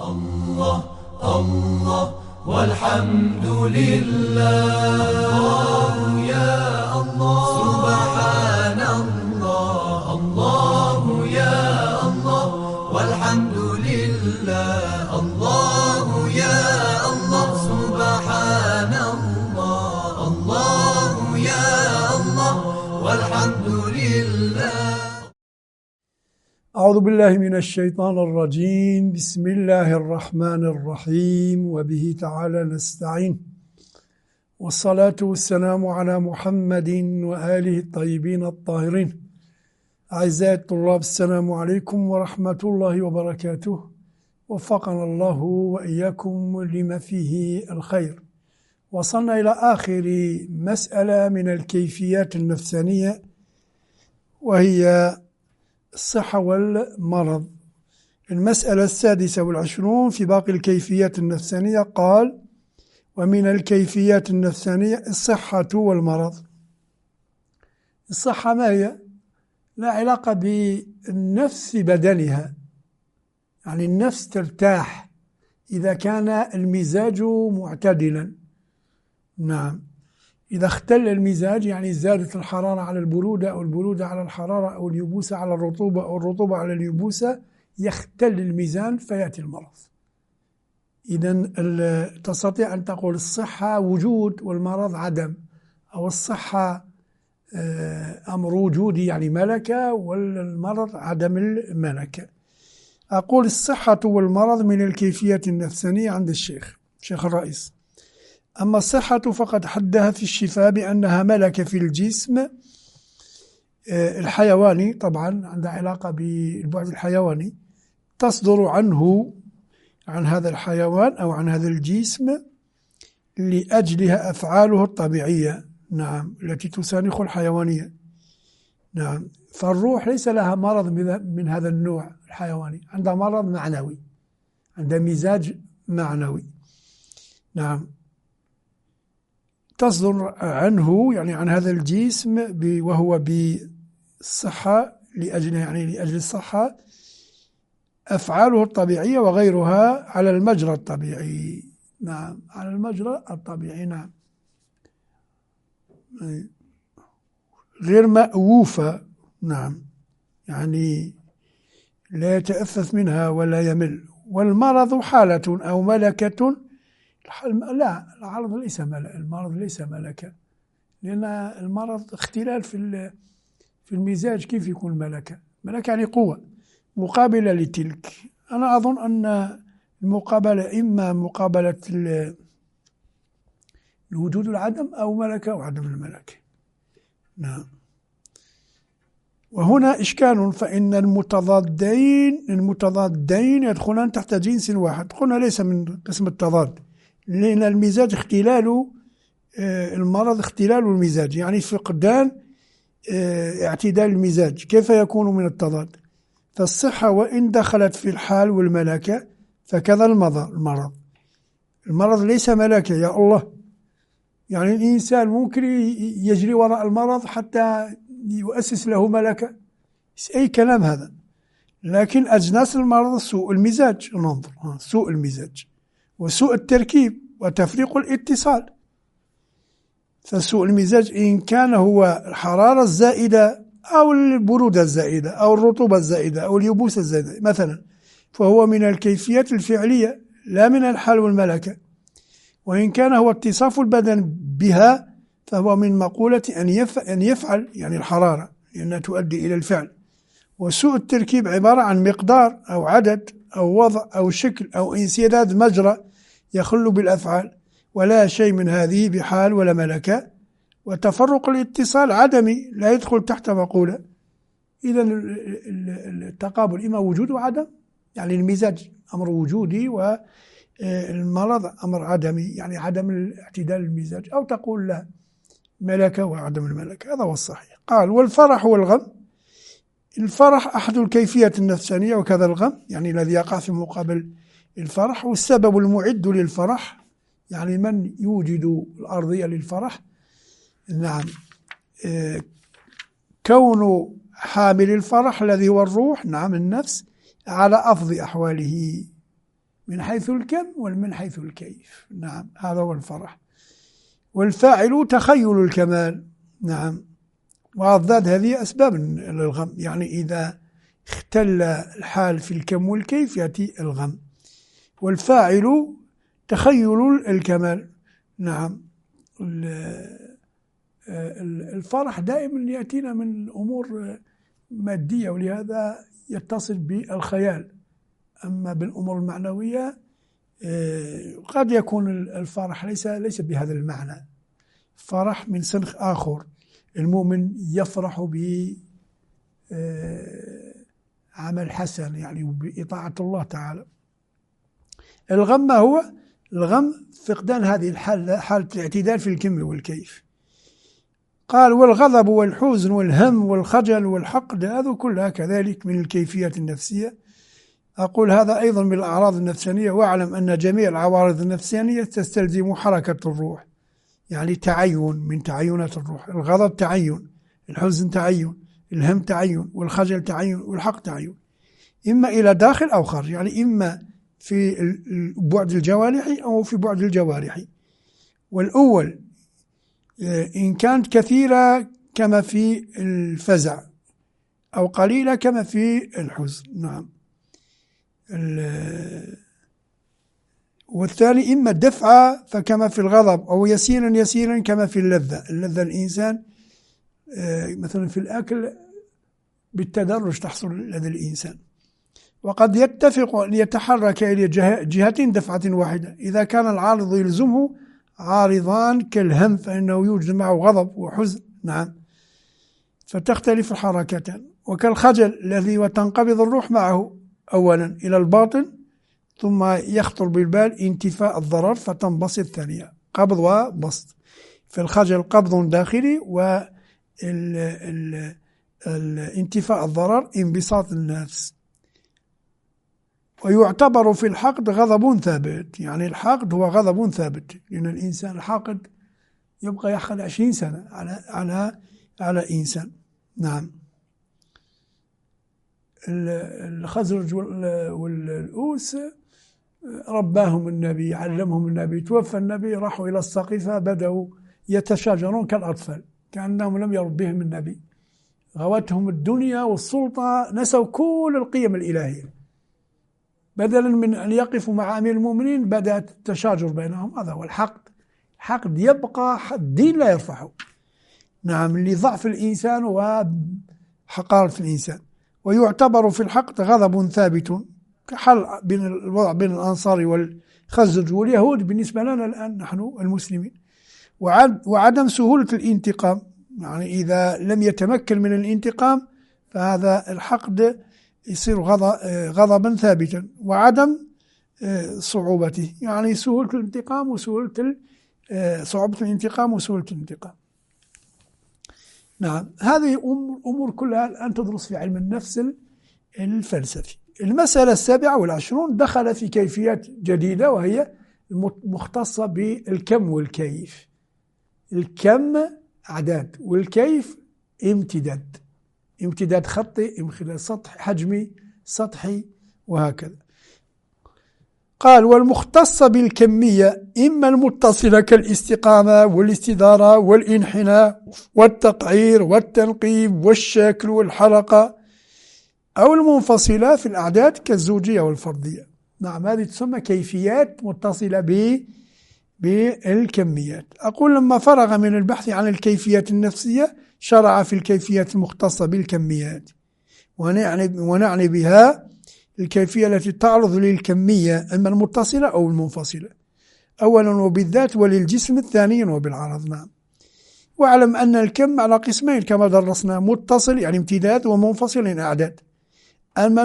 الله الله والحمد لله. الله يا الله سبحان الله. الله يا الله والحمد لله. الله يا الله سبحان الله. الله يا الله والحمد لله. أعوذ بالله من الشيطان الرجيم. بسم الله الرحمن الرحيم وبه تعالى نستعين، والصلاة والسلام على محمد وآله الطيبين الطاهرين. أعزائي الطلاب، السلام عليكم ورحمة الله وبركاته. وفقنا الله وإياكم لما فيه الخير. وصلنا إلى آخر مسألة من الكيفيات النفسانية، وهي الصحة والمرض. المسألة 26 في باقي الكيفيات النفسانية قال: ومن الكيفيات النفسانية الصحة والمرض. الصحة ما هي؟ لا علاقة بالنفس بدنها، يعني النفس ترتاح إذا كان المزاج معتدلا. نعم، إذا اختل المزاج يعني زادت الحرارة على البرودة أو البرودة على الحرارة أو اليبوسة على الرطوبة أو الرطوبة على اليبوسة، يختل الميزان فيأتي المرض. إذن تستطيع أن تقول الصحة وجود والمرض عدم، أو الصحة أمر وجودي يعني ملكة، والمرض عدم الملكة. أقول الصحة والمرض من الكيفيات النفسانية عند الشيخ الرئيس. أما الصحة فقد حدها في الشفاء بأنها ملكة في الجسم الحيواني، طبعا عندها علاقة بالبعد الحيواني، تصدر عنه، عن هذا الحيوان أو عن هذا الجسم، لأجلها أفعاله الطبيعية، نعم، التي تسانخ الحيوانية. نعم، فالروح ليس لها مرض من هذا النوع الحيواني، عندها مرض معنوي، عندها مزاج معنوي. نعم، تصدر عنه يعني عن هذا الجسم وهو بالصحة، لأجل الصحة، أفعاله الطبيعية وغيرها على المجرى الطبيعي. نعم، على المجرى الطبيعي. نعم، غير مأووفة. نعم، يعني لا يتأفف منها ولا يمل. والمرض حالة أو ملكة. لا، المرض ليس ملكة، لأن المرض اختلال في المزاج. كيف يكون ملكة؟ ملكة يعني قوة مقابلة لتلك. أنا أظن أن المقابلة إما مقابلة الوجود والعدم، أو ملكة وعدم الملكة. نعم، وهنا إشكال، فإن المتضادين يدخلان تحت جنس واحد. قلنا ليس من قسم التضاد، لأن المزاج اختلال المرض اختلال المزاج، يعني فقدان اعتدال المزاج. كيف يكون من التضاد؟ فالصحة وإن دخلت في الحال والملكة فكذا المرض ليس ملكة. يا الله، يعني الإنسان ممكن يجري وراء المرض حتى يؤسس له ملكة؟ أي كلام هذا. لكن أجناس المرض سوء المزاج، ننظر سوء المزاج وسوء التركيب وتفريق الاتصال. فسوء المزاج إن كان هو الحرارة الزائدة أو البرودة الزائدة أو الرطوبة الزائدة أو اليبوسة الزائدة مثلا، فهو من الكيفيات الفعلية لا من الحال والملكة. وإن كان هو اتصاف البدن بها فهو من مقولة أن يفعل، يعني الحرارة، لأنها تؤدي إلى الفعل. وسوء التركيب عبارة عن مقدار أو عدد أو وضع أو شكل أو انسداد مجرى يخل بالأفعال، ولا شيء من هذه بحال ولا ملكة. وتفرق الاتصال عدمي، لا يدخل تحت مقولة. إذا التقابل إما وجود وعدم، يعني المزاج أمر وجودي والمرض أمر عدمي، يعني عدم اعتدال المزاج، أو تقول لا، ملكة وعدم الملكة. هذا هو الصحيح. قال: والفرح والغم. الفرح أحد الكيفيات النفسانية، وكذا الغم، يعني الذي يقع في مقابل الفرح. والسبب المعد للفرح، يعني من يوجد الأرضية للفرح. نعم، كون حامل الفرح الذي هو الروح، نعم النفس، على أفضل أحواله، من حيث الكم ومن حيث الكيف. نعم، هذا هو الفرح. والفاعل تخيل الكمال. نعم، وأضداد هذه أسباب للغم، يعني إذا اختل الحال في الكم والكيف يأتي الغم. والفاعل تخيل الكمال. نعم، الفرح دائما يأتينا من أمور مادية، ولهذا يتصل بالخيال. أما بالأمور المعنوية قد يكون الفرح ليس بهذا المعنى. فرح من سنخ آخر. المؤمن يفرح بعمل حسن، يعني بإطاعة الله تعالى. الغم ما هو؟ الغم فقدان هذه الحالة، حالة الاعتدال في الكم والكيف. قال: والغضب والحزن والهم والخجل والحقد، هذا كلها كذلك من الكيفيات النفسية. أقول هذا أيضا من الأعراض النفسانية. واعلم أن جميع العوارض النفسانية تستلزم حركة الروح، يعني تعين من تعينات الروح. الغضب تعين، الحزن تعين، الهم تعين، والخجل تعين، والحق تعين، إما إلى داخل أو خارج، يعني إما في البعد الجوارحي أو في بعد الجوارحي. والأول إن كانت كثيرة كما في الفزع، أو قليلة كما في الحزن. نعم. والثاني إما دفعة فكما في الغضب، أو يسيرا يسيرا كما في اللذة. اللذة الإنسان مثلا في الأكل بالتدرج تحصل لدى الإنسان. وقد يتفق أن يتحرك إلى جهة دفعة واحدة. إذا كان العارض يلزمه عارضان كالهم فإنه يوجد معه غضب وحزن. نعم، فتختلف الحركتان. وكالخجل الذي وتنقبض الروح معه أولا إلى الباطن، ثم يخطر بالبال انتفاء الضرر فتنبسط ثانية. قبض وبسط. في الخجل قبض داخلي، والانتفاء الضرر انبساط النفس. ويعتبر في الحقد غضب ثابت، يعني الحقد هو غضب ثابت، لأن الإنسان الحاقد يبقى يحقد 20 سنة على إنسان. نعم. الخزرج والأوس رباهم النبي، علمهم النبي، توفى النبي، راحوا إلى السقيفة بدأوا يتشاجرون كالأطفال كأنهم لم يربهم النبي. غوتهم الدنيا والسلطة، نسوا كل القيم الإلهية. بدلا من أن يقفوا مع أمير المؤمنين بدأ التشاجر بينهم. هذا هو الحقد. الحقد يبقى الدين لا يرفعه. نعم، لضعف الإنسان وحقارة الإنسان. ويعتبر في الحقد غضب ثابت، كحل بين الوضع بين الأنصار والخزرج واليهود بالنسبة لنا الآن نحن المسلمين. وعدم سهولة الانتقام، يعني إذا لم يتمكن من الانتقام فهذا الحقد يصير غضبا ثابتا. وعدم صعوبته، يعني سهولة الانتقام وسهولة صعوبة الانتقام وسهولة الانتقام. نعم، هذه أمور كلها الآن تدرس في علم النفس الفلسفي. المسألة 27 دخل في كيفيات جديدة، وهي مختصة بالكم والكيف. الكم أعداد، والكيف امتداد خطي، امتداد سطحي، حجمي، سطحي، وهكذا. قال: والمختصة بالكمية إما المتصلة كالاستقامة والاستدارة والانحناء والتقعير والتنقيب والشكل والحلقة، أو المنفصلة في الأعداد كالزوجية والفردية. نعم، هذه تسمى كيفيات متصلة بالكميات. أقول لما فرغ من البحث عن الكيفيات النفسية شرع في الكيفيات المختصة بالكميات، ونعني بها الكيفية التي تعرض للكمية، إما المتصلة أو المنفصلة، أولا وبالذات، وللجسم ثانيا وبالعرض. نعم. واعلم أن الكم على قسمين كما درسنا: متصل يعني امتداد، ومنفصل يعني أعداد. أما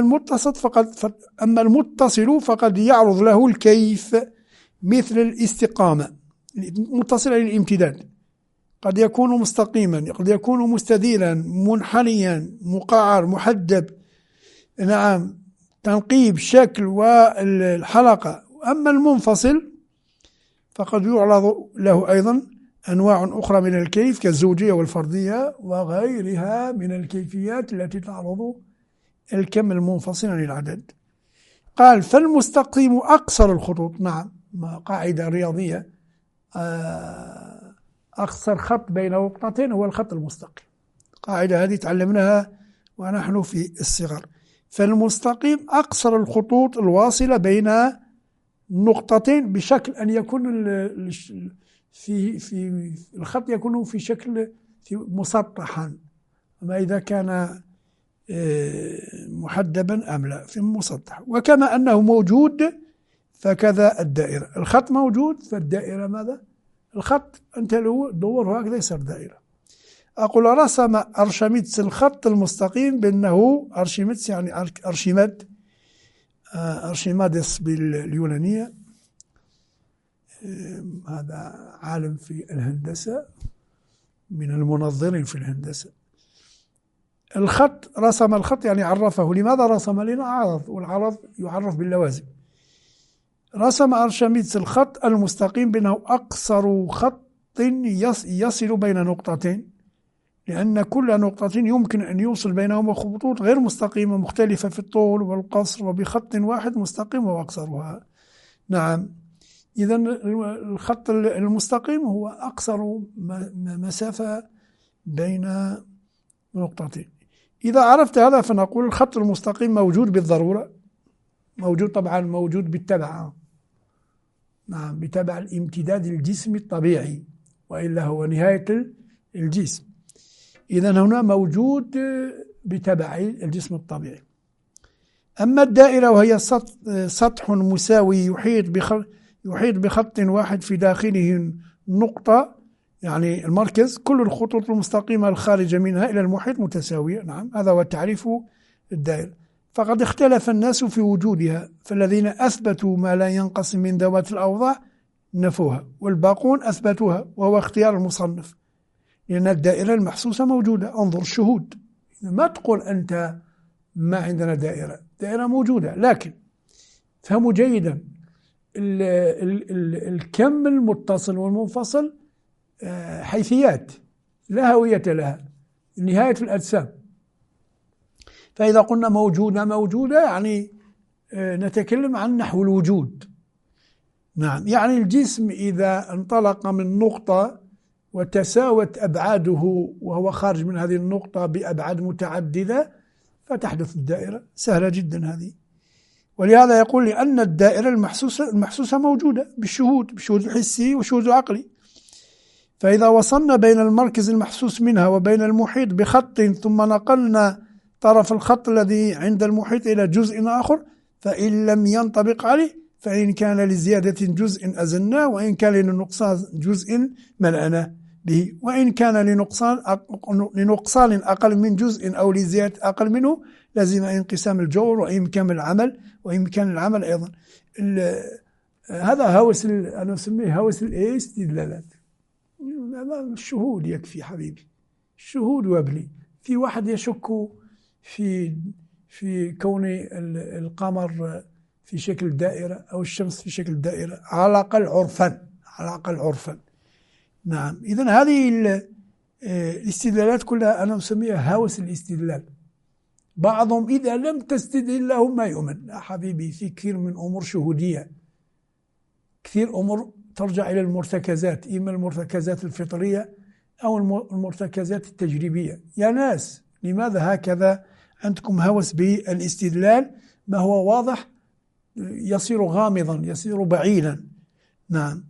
المتصل فقد يعرض له الكيف، مثل الاستقامة، متصل للامتداد، قد يكون مستقيما، قد يكون مستديرا، منحنيا، مقعر، محدب. نعم، تنقيب، شكل، والحلقة. أما المنفصل فقد يعرض له أيضا أنواع أخرى من الكيف كالزوجية والفردية وغيرها من الكيفيات التي تعرض الكم المنفصل عن العدد. قال فالمستقيم أقصر الخطوط. نعم، قاعدة رياضية، أقصر خط بين نقطتين هو الخط المستقيم. قاعدة هذه تعلمناها ونحن في الصغر. فالمستقيم أقصر الخطوط الواصلة بين نقطتين بشكل أن يكون في الخط يكون في شكل مسطحا، أما إذا كان محدبا أم لا، في مسطح. وكما أنه موجود فكذا الدائرة، الخط موجود فالدائرة ماذا؟ الخط أنت لو دوره هكذا يصير دائرة. أقول رسم أرشميدس الخط المستقيم بأنه أرشميدس يعني أرشيماد، أرشيمادس باليونانية، هذا عالم في الهندسة من المنظرين في الهندسة. الخط، رسم الخط يعني عرفه. لماذا رسم؟ لنا عرض، والعرض يعرف باللوازم. رسم أرشميدس الخط المستقيم بأنه أقصر خط يصل بين نقطتين، لأن كل نقطة يمكن أن يوصل بينهما خطوط غير مستقيمة مختلفة في الطول والقصر، وبخط واحد مستقيم وأقصرها. نعم، إذا الخط المستقيم هو أقصر مسافة بين نقطتين. إذا عرفت هذا فنقول الخط المستقيم موجود بالضرورة، موجود طبعا، موجود بالتبع. نعم، بتبع الامتداد الجسمي الطبيعي، وإلا هو نهاية الجسم. إذا هنا موجود بتبع الجسم الطبيعي. أما الدائرة وهي سطح مساوي يحيط بخط واحد في داخله نقطة، يعني المركز، كل الخطوط المستقيمة الخارجة منها إلى المحيط متساوية. نعم، هذا هو تعريف الدائرة. فقد اختلف الناس في وجودها، فالذين أثبتوا ما لا ينقسم من ذوات الأوضاع نفوها، والباقون أثبتوها، وهو اختيار المصنف، لأن الدائرة المحسوسة موجودة. انظر الشهود، ما تقول أنت ما عندنا دائرة، دائرة موجودة، لكن فهموا جيدا الكم المتصل والمنفصل حيثيات لا هوية لها، نهاية الأجسام. فإذا قلنا موجودة يعني نتكلم عن نحو الوجود. نعم، يعني الجسم إذا انطلق من نقطة وتساوت أبعاده وهو خارج من هذه النقطة بأبعاد متعددة فتحدث الدائرة. سهلة جدا هذه. ولهذا يقول لأن الدائرة المحسوسة موجودة بالشهود الحسي والشهود العقلي. فإذا وصلنا بين المركز المحسوس منها وبين المحيط بخط، ثم نقلنا طرف الخط الذي عند المحيط إلى جزء آخر، فإن لم ينطبق عليه، فإن كان لزيادة جزء أزلناه، وإن كان لنقصان جزء ملأنا به، وإن كان لنقصان أقل من جزء أو لزيادة أقل منه لازم انقسام الجور وإمكان العمل أيضا. هذا هوس، أنا أسميه هوس الاستدلالات. الشهود يكفي حبيبي، الشهود وابلي. في واحد يشك في كون القمر في شكل دائرة أو الشمس في شكل دائرة، على الأقل عرفا. نعم، إذن هذه الاستدلالات كلها أنا أسميها هوس الاستدلال. بعضهم إذا لم تستدل لهم ما يؤمن. لا حبيبي، في كثير من أمور شهودية، كثير أمور ترجع إلى المرتكزات، إما المرتكزات الفطرية أو المرتكزات التجريبية. يا ناس، لماذا هكذا عندكم هوس بالاستدلال؟ ما هو واضح يصير غامضا، يصير بعيدا. نعم،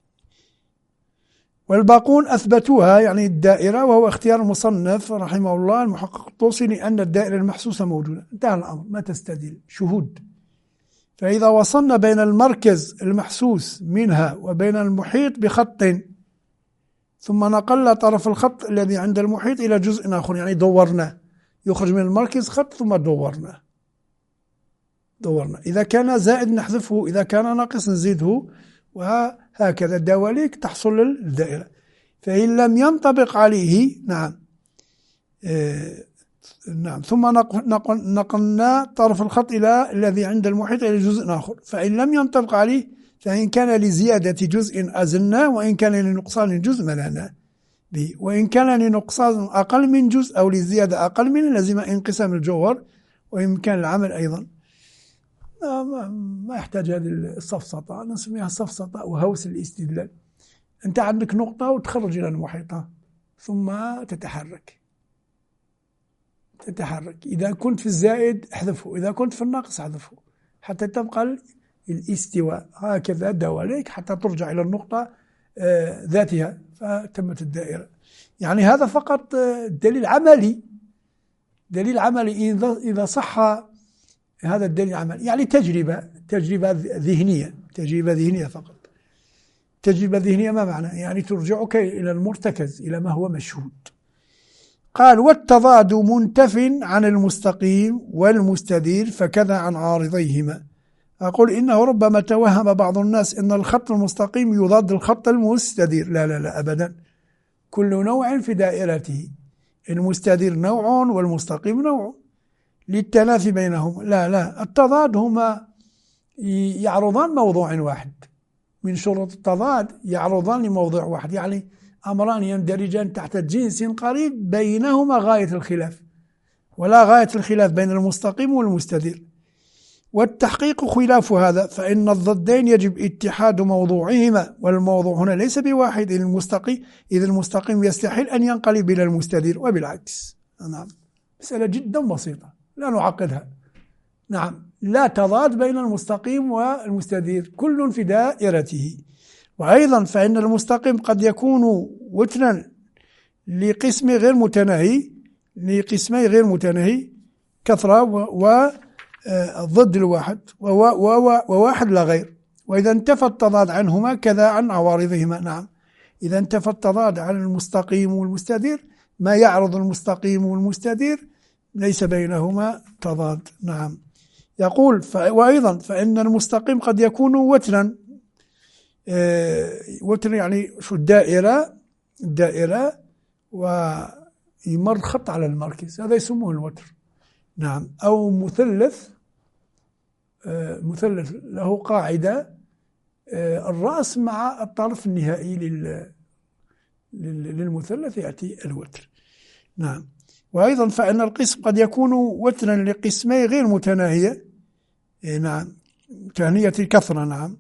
والباقون أثبتوها، يعني الدائرة، وهو اختيار المصنف رحمه الله المحقق الطوسي، لأن الدائرة المحسوسة موجودة. انتهى الأمر، ما تستدل، شهود. فإذا وصلنا بين المركز المحسوس منها وبين المحيط بخط، ثم نقلنا طرف الخط الذي عند المحيط إلى جزء آخر، يعني دورناه، يخرج من المركز خط ثم دورناه. إذا كان زائد نحذفه، إذا كان ناقص نزيده، وهكذا دواليك تحصل الدائرة. فإن لم ينطبق عليه، نعم، ثم نقلنا طرف الخط إلى الذي عند المحيط إلى جزء آخر، فإن لم ينطبق عليه، فإن كان لزيادة جزء أزلناه، وإن كان لنقصان جزء ملأناه به، وإن كان لنقصان أقل من جزء أو لزيادة أقل منه لازم انقسام الجوهر وإمكان العمل أيضا. ما يحتاج هذه السفسطة، نسميها سفسطة وهوس الاستدلال. أنت عندك نقطة وتخرج إلى المحيطة ثم تتحرك. إذا كنت في الزائد احذفه، إذا كنت في الناقص احذفه، حتى تبقى الاستواء هكذا دواليك حتى ترجع إلى النقطة ذاتها، فتمت الدائرة. يعني هذا فقط دليل عملي، إذا صح هذا الدليل العملي، يعني تجربة ذهنية فقط. تجربة ذهنية ما معنى؟ يعني ترجعك إلى المرتكز، إلى ما هو مشهود. قال: والتضاد منتف عن المستقيم والمستدير فكذا عن عارضيهما. أقول إنه ربما توهم بعض الناس أن الخط المستقيم يضاد الخط المستدير. لا أبدا، كل نوع في دائرته، المستدير نوع والمستقيم نوع، للتنافي بينهم. لا، التضاد هما يعرضان موضوع واحد، من شروط التضاد يعرضان لموضوع واحد، يعني أمران يندرجان تحت جنس قريب بينهما غاية الخلاف، ولا غاية الخلاف بين المستقيم والمستدير. والتحقيق خلاف هذا، فإن الضدين يجب اتحاد موضوعهما، والموضوع هنا ليس بواحد إذ المستقيم يستحيل أن ينقلب إلى المستدير، وبالعكس. نعم، مسألة جدا بسيطة، لا نعقدها. نعم، لا تضاد بين المستقيم والمستدير، كل في دائرته. وأيضا فإن المستقيم قد يكون وترا لقسم غير متناهي، لقسمي غير متناهي، كثرة وضد الواحد، وواحد لا غير. وإذا انتفى التضاد عنهما كذا عن عوارضهما. نعم، إذا انتفى التضاد عن المستقيم والمستدير، ما يعرض المستقيم والمستدير ليس بينهما تضاد. نعم. يقول: وأيضا فإن المستقيم قد يكون وترا، وتر يعني شو الدائرة ويمر خط على المركز، هذا يسموه الوتر. نعم. أو مثلث له قاعدة، الرأس مع الطرف النهائي للمثلث يأتي الوتر. نعم. وأيضا فإن القسم قد يكون وترا لقسمي غير متناهية. نعم، متناهية الكثرة. نعم،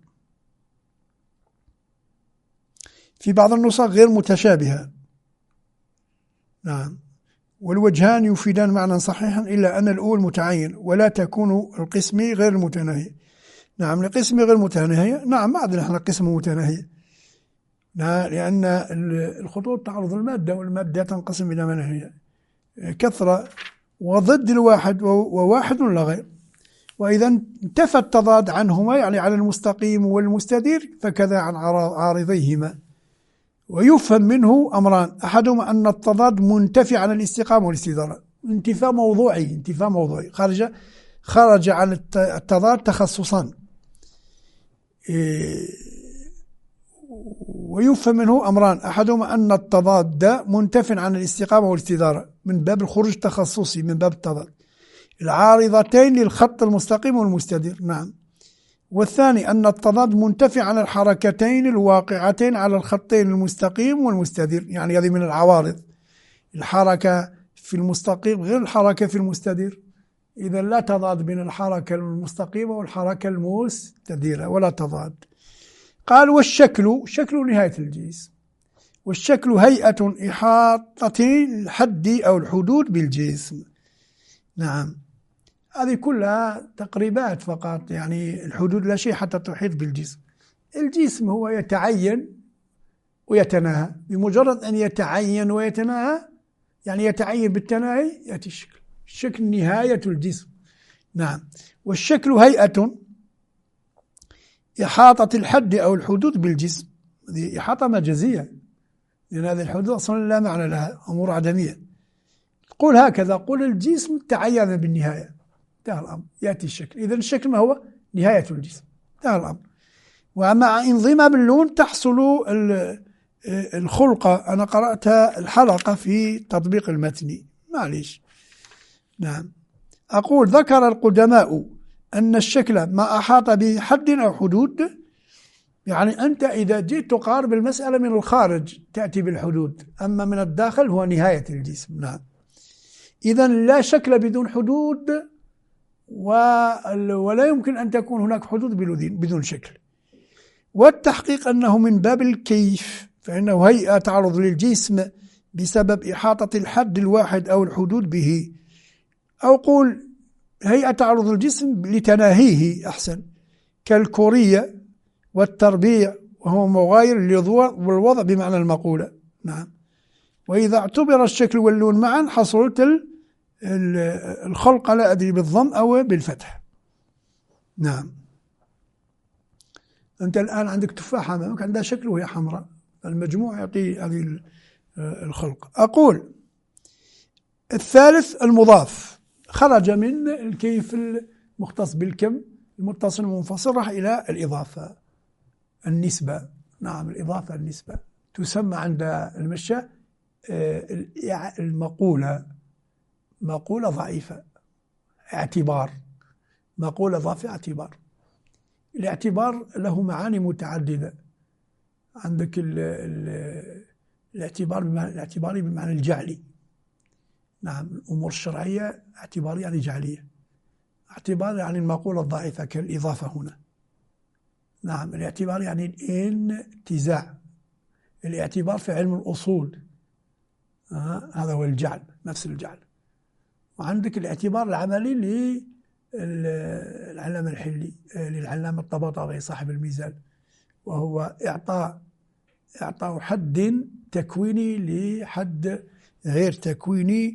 في بعض النسخ غير متشابهة. نعم. والوجهان يفيدان معنى صحيحا، إلا أن الأول متعين، ولا تكون القسم غير متناهي. نعم، لقسم غير متناهية. نعم، ما عندنا احنا قسم متناهي، لأن الخطوط تعرض المادة، والمادة تنقسم إلى مناهية، كثرة وضد الواحد، وواحد لا غير. وإذا انتفى التضاد عنهما، يعني على المستقيم والمستدير، فكذا عن عارضيهما. ويفهم منه أمران: أحدهما أن التضاد منتفي عن الاستقامة والاستدارة، انتفاء موضوعي، خرج عن التضاد تخصصان. ويفهم منه أمران: أحدهما أن التضاد منتف عن الاستقامة والاستدارة، من باب الخروج التخصصي، من باب التضاد، العارضتين للخط المستقيم والمستدير. نعم. والثاني أن التضاد منتفي عن الحركتين الواقعتين على الخطين المستقيم والمستدير، يعني هذه من العوارض، الحركة في المستقيم غير الحركة في المستدير. إذا لا تضاد بين الحركة المستقيمة والحركة المستديرة، ولا تضاد. قال: والشكل نهاية الجسم، والشكل هيئة إحاطة الحد أو الحدود بالجسم. نعم، هذه كلها تقريبات فقط، يعني الحدود لا شيء حتى تحيط بالجسم. الجسم هو يتعين ويتناهى، بمجرد أن يتعين ويتناهى، يعني يتعين بالتناهي، يأتي الشكل نهاية الجسم. نعم. والشكل هيئة إحاطة الحد أو الحدود بالجسم، هذه إحاطة مجازية، لأن هذه الحدود أصلا لا معنى لها، أمور عدمية. قل هكذا، قل الجسم تعين بالنهاية، انتهى الأمر، يأتي الشكل. إذن الشكل ما هو؟ نهاية الجسم، انتهى الأمر. ومع انضمام اللون تحصل الخلقة. أنا قرأت الحلقة في تطبيق المتن، معليش. نعم. أقول: ذكر القدماء أن الشكل ما أحاط به حد أو حدود، يعني أنت إذا جئت تقارب المسألة من الخارج تأتي بالحدود، أما من الداخل هو نهاية الجسم. نعم. إذن لا شكل بدون حدود، ولا يمكن أن تكون هناك حدود بدون شكل. والتحقيق أنه من باب الكيف، فإنه هيئة تعرض للجسم بسبب إحاطة الحد الواحد أو الحدود به، أو قول هيئة تعرض الجسم لتناهيه أحسن، كالكورية والتربيع، وهو مغاير والوضع بمعنى المقولة. نعم. وإذا اعتبر الشكل واللون معا حصلت الخلق، لا أدري بالضم أو بالفتح. نعم. أنت الآن عندك تفاحة أمامك عندها شكل وهي حمراء، المجموع يعطي هذه الخلق. أقول الثالث المضاف، خرج من الكيف المختص بالكم المتصل المنفصل، راح إلى الإضافة النسبة. نعم، الإضافة النسبة تسمى عند المشاة المقولة، مقولة ضعيفة اعتبار، مقولة ضعيفة اعتبار. الاعتبار له معاني متعددة. عندك الاعتبار بمعنى الجعلي. نعم، الأمور الشرعية اعتبار يعني جعلية، اعتبار يعني المقولة الضعيفة كالإضافة هنا. نعم، الاعتبار يعني الانتزاع، الاعتبار في علم الأصول هذا هو الجعل، نفس الجعل. وعندك الاعتبار العملي للعلامة الحلي، للعلامة الطباطبائي صاحب الميزان، وهو إعطاء حد تكويني لحد غير تكويني،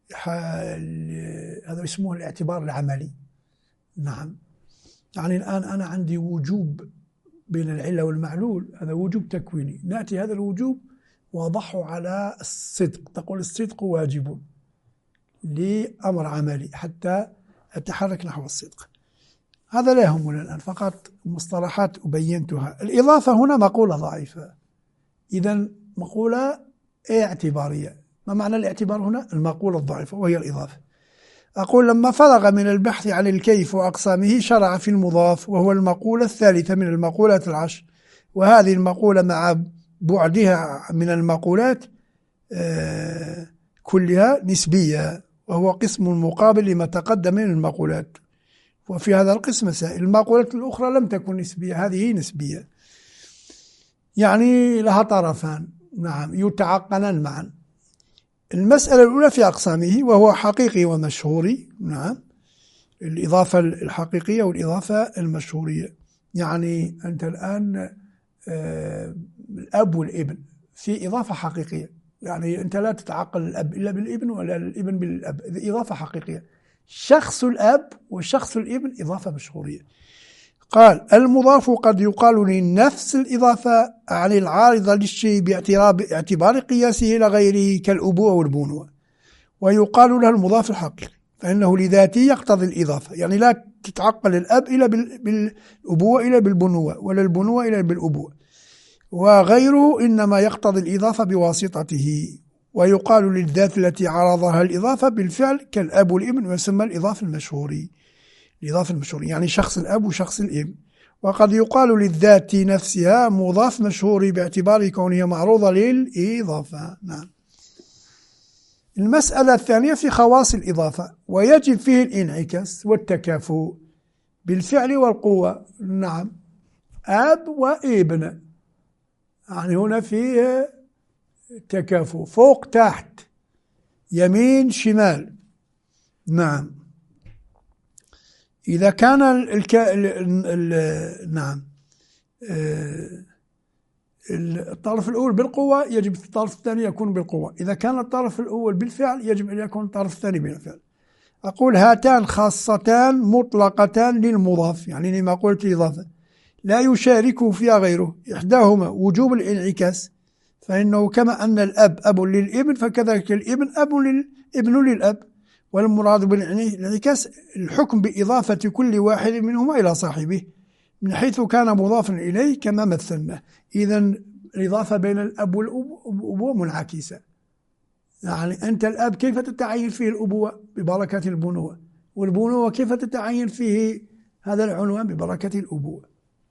هذا اسمه الاعتبار العملي. نعم، يعني الآن أنا عندي وجوب بين العلة والمعلول، هذا وجوب تكويني، نأتي هذا الوجوب وضحه على الصدق، تقول الصدق واجب لأمر عملي حتى أتحرك نحو الصدق. هذا لا يهمنا الآن، فقط مصطلحات أبينتها. الإضافة هنا مقولة ضعيفة، إذا مقولة اعتبارية. ما معنى الاعتبار هنا؟ المقولة الضعيفة وهي الإضافة. أقول لما فرغ من البحث عن الكيف وأقسامه شرع في المضاف، وهو المقولة الثالثة من المقولات العشر، وهذه المقولة مع بعدها من المقولات كلها نسبية، وهو قسم مقابل لما تقدم من المقولات. وفي هذا القسم مسائل. المقولات الأخرى لم تكن نسبية، هذه نسبية، يعني لها طرفان. نعم، يتعقلان معا. المسألة الأولى في أقسامه، وهو حقيقي ومشهوري. نعم، الإضافة الحقيقية والإضافة المشهورية. يعني أنت الآن الأب والابن في إضافة حقيقية، يعني أنت لا تتعقل الأب إلا بالابن ولا الابن بالأب، إضافة حقيقية. شخص الأب وشخص الابن إضافة مشهورية. قال المضاف قد يقال لنفس الإضافة عن العارضة للشيء باعتبار قياسه إلى غيره كالأبوة والبنوة، ويقال له المضاف الحقيقي، فإنه لذاته يقتضي الإضافة، يعني لا تتعقل الأب إلا بالأبوة إلا بالبنوة، ولا البنوة إلا بالأبوة، وغيره إنما يقتضي الإضافة بواسطته. ويقال للذات التي عرضها الإضافة بالفعل كالأب والابن، ويسمى الإضافة المشهوري. الإضافة المشهوري يعني شخص الأب وشخص الابن. وقد يقال للذات نفسها مضاف مشهوري باعتبار كونها معروضة للإضافة. نعم. المسألة الثانية في خواص الإضافة، ويجب فيه الانعكاس والتكافؤ بالفعل والقوة. نعم، أب وابن، يعني هنا فيه تكافؤ، فوق تحت، يمين شمال. نعم، إذا كان نعم الطرف الأول بالقوة يجب الطرف الثاني يكون بالقوة، إذا كان الطرف الأول بالفعل يجب أن يكون الطرف الثاني بالفعل. أقول هاتان خاصتان مطلقتان للمضاف، يعني لما قلت الإضافة لا يشاركه فيها غيره. إحداهما وجوب الانعكاس، فإنه كما أن الأب أب للابن فكذلك الابن ابن للأب. والمراد بالانعكاس الحكم بإضافة كل واحد منهما إلى صاحبه من حيث كان مضافا إليه كما مثلنا. إذن الإضافة بين الأب والأبوة منعكسة، يعني أنت الأب كيف تتعين فيه الأبوة؟ ببركة البنوة، والبنوة كيف تتعين فيه هذا العنوان؟ ببركة الأبوة.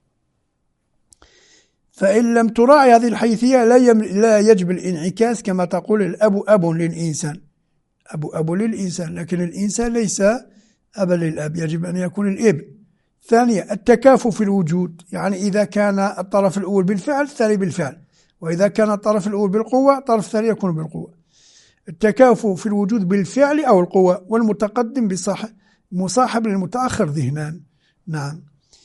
فإن لم تراعي هذه الحيثية لا يجب الانعكاس، كما تقول الأب أب للإنسان، أب للإنسان، لكن الإنسان ليس أبا للأب يجب أن يكون الابن. ثانية التكافؤ في الوجود، يعني إذا كان الطرف الأول بالفعل الثاني بالفعل، وإذا كان الطرف الأول بالقوة الطرف الثاني يكون بالقوة. التكافؤ في الوجود بالفعل أو القوة، والمتقدم مصاحب للمتأخر ذهنان. نعم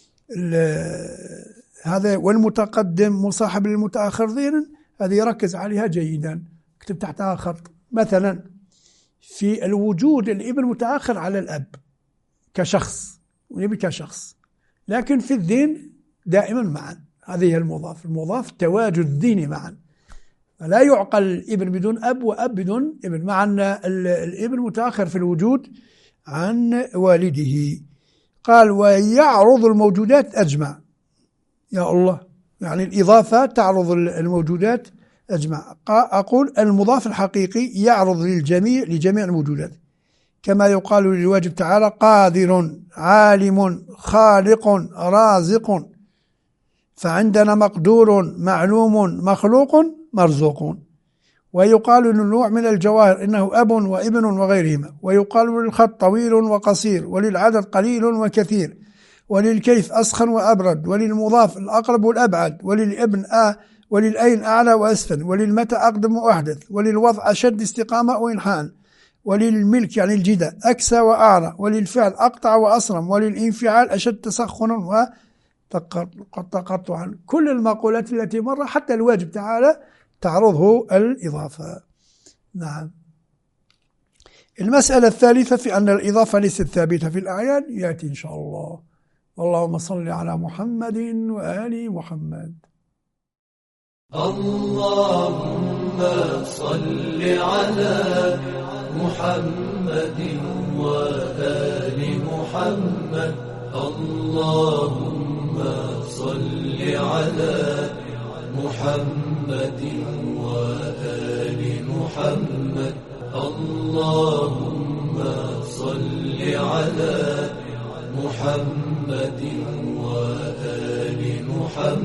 هذا والمتقدم مصاحب للمتأخر ذهنا، هذه يركز عليها جيدا، اكتب تحتها خط. مثلا في الوجود الابن متأخر على الأب كشخص، والابن كشخص، لكن في الذهن دائما معا. هذه هي المضاف التواجد الذهني معا، لا يعقل الابن بدون أب وأب بدون ابن، مع أن الابن متأخر في الوجود عن والده. قال ويعرض الموجودات أجمع. يا الله، يعني الإضافة تعرض الموجودات أجمع. أقول المضاف الحقيقي يعرض لجميع الموجودات، كما يقال للواجب تعالى قادر عالم خالق رازق، فعندنا مقدور معلوم مخلوق مرزوق. ويقال للنوع من الجواهر إنه أب وابن وغيرهما. ويقال للخط طويل وقصير، وللعدد قليل وكثير، وللكيف أسخن وأبرد، وللمضاف الأقرب والأبعد، وللابن وللأين أعلى وأسفل، وللمتى أقدم وأحدث، وللوضع أشد استقامة وإنحاء، وللملك يعني الجدة أكسى وأعلى، وللفعل أقطع وأصرم، وللانفعال أشد تسخنا وتقطعا. كل المقولات التي مر حتى الواجب تعالى تعرضه الإضافة. نعم. المسألة الثالثة في أن الإضافة ليست ثابتة في الأعيان يأتي إن شاء الله. اللهم صل على محمد وآل محمد. اللهم صل على محمد وآل محمد. اللهم صل على محمد وآل محمد. اللهم صل على محمد وآل محمد.